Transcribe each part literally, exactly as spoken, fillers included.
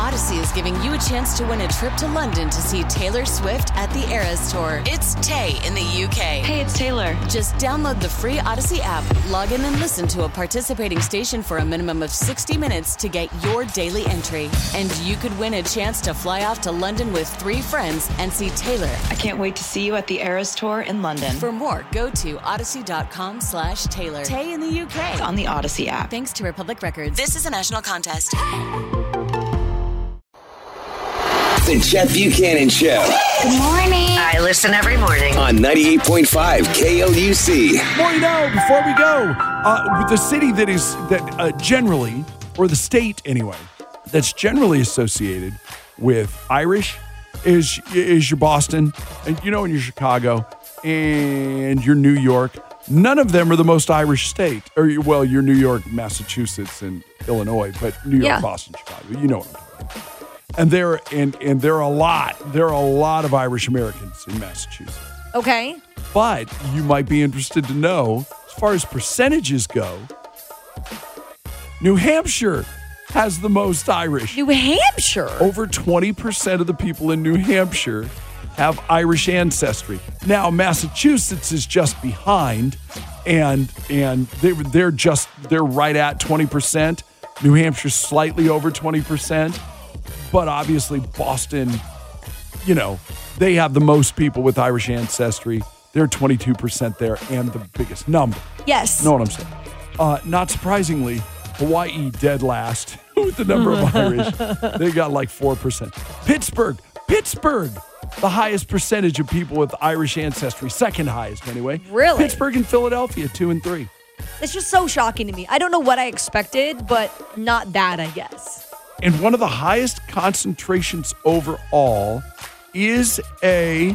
Odyssey is giving you a chance to win a trip to London to see Taylor Swift at the Eras Tour. It's Tay in the U K. Hey, it's Taylor. Just download the free Odyssey app, log in and listen to a participating station for a minimum of sixty minutes to get your daily entry. And you could win a chance to fly off to London with three friends and see Taylor. I can't wait to see you at the Eras Tour in London. For more, go to odyssey.com slash Taylor. Tay in the U K. It's on the Odyssey app. Thanks to Republic Records. This is a national contest. The Chet Buchanan Show. Good morning. I listen every morning. On ninety-eight point five K L U C. Well, you know, before we go, uh, the city that is, that uh, generally, or the state anyway, that's generally associated with Irish is, is your Boston, and you know, and your Chicago, and your New York. None of them are the most Irish state. Or, well, your New York, Massachusetts, and Illinois, but New York, Yeah. Boston, Chicago. You know what I'm talking about. And there and and there are a lot. There are a lot of Irish Americans in Massachusetts. Okay. But you might be interested to know, as far as percentages go, New Hampshire has the most Irish. New Hampshire? Over twenty percent of the people in New Hampshire have Irish ancestry. Now, Massachusetts is just behind, and and they, they're just they're right at twenty percent. New Hampshire's slightly over twenty percent. But obviously, Boston, you know, they have the most people with Irish ancestry. They're twenty-two percent there and the biggest number. Yes. Know what I'm saying? Uh, not surprisingly, Hawaii dead last with the number of Irish. They got like four percent. Pittsburgh, Pittsburgh, the highest percentage of people with Irish ancestry, second highest anyway. Really? Pittsburgh and Philadelphia, two and three. It's just so shocking to me. I don't know what I expected, but not that, I guess. And one of the highest concentrations overall is a,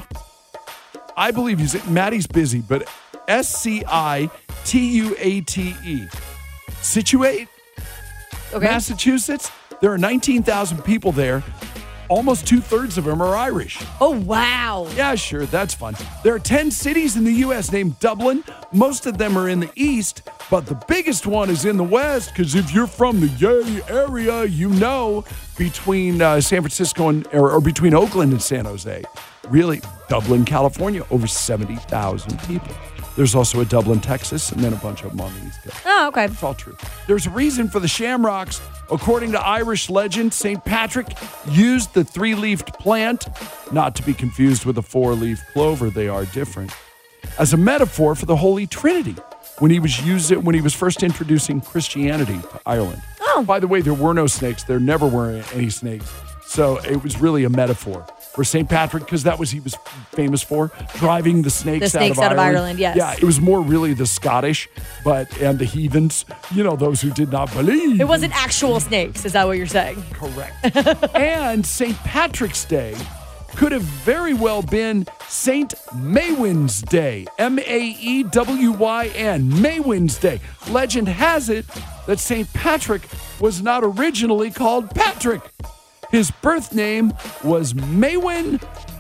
I believe he's, Maddie's busy, but S C I T U A T E. Situate, Okay. Massachusetts. There are nineteen thousand people there. Almost two-thirds of them are Irish. Oh, wow. Yeah, sure, that's fun. There are ten cities in the U S named Dublin. Most of them are in the east, but the biggest one is in the west, because if you're from the Yay area, you know, between uh, San Francisco and, or, or between Oakland and San Jose, really, Dublin, California, over seventy thousand people. There's also a Dublin, Texas, and then a bunch of them on the East Coast. Oh, okay. It's all true. There's a reason for the shamrocks. According to Irish legend, Saint Patrick used the three-leafed plant, not to be confused with a four-leaf clover. They are different, as a metaphor for the Holy Trinity when he was using when he was first introducing Christianity to Ireland. Oh. By the way, there were no snakes. There never were any snakes. So it was really a metaphor for Saint Patrick, because that was he was famous for, driving the snakes, The snakes out, out of of Ireland. Ireland, yes. Yeah, it was more really the Scottish, but and the heathens, you know, those who did not believe. It wasn't actual snakes, is that what you're saying? Correct. And Saint Patrick's Day could have very well been Saint Maywin's Day. M A E W Y N. Maywin's Day. Legend has it that Saint Patrick was not originally called Patrick. His birth name was Maywin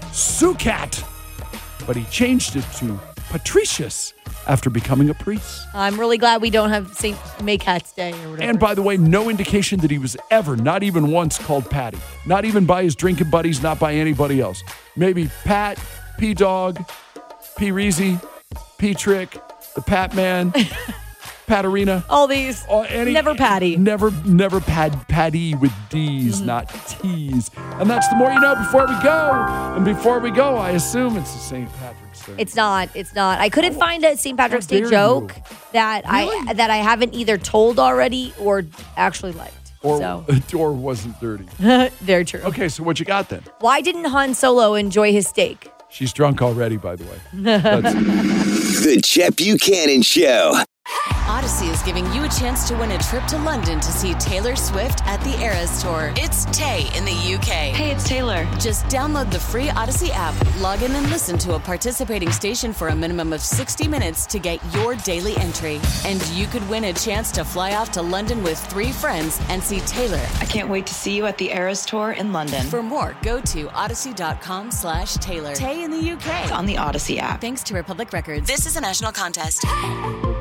Sukat, but he changed it to Patricius after becoming a priest. I'm really glad we don't have Saint Maycat's Day or whatever. And by the way, no indication that he was ever, not even once, called Patty. Not even by his drinking buddies, not by anybody else. Maybe Pat, P-Dog, P-Reezy, P-Trick, the Pat Man, Patarina. All these. Oh, any, Never Patty. Never, never pad, Patty with D's, Mm-hmm. not T's. And that's the more you know before we go. And before we go, I assume it's the Saint Patrick's Day. It's not. It's not. I couldn't find a Saint Patrick's Day dare joke you. that Really? I that I haven't either told already or actually liked. or, so or wasn't dirty. very true. Okay, so what you got then? Why didn't Han Solo enjoy his steak? She's drunk already, by the way. That's, The Chet Buchanan Show. Odyssey is giving you a chance to win a trip to London to see Taylor Swift at the Eras Tour. It's Tay in the U K. Hey, it's Taylor. Just download the free Odyssey app, log in and listen to a participating station for a minimum of sixty minutes to get your daily entry. And you could win a chance to fly off to London with three friends and see Taylor. I can't wait to see you at the Eras Tour in London. For more, go to odyssey.com slash Taylor. Tay in the U K. It's on the Odyssey app. Thanks to Republic Records. This is a national contest.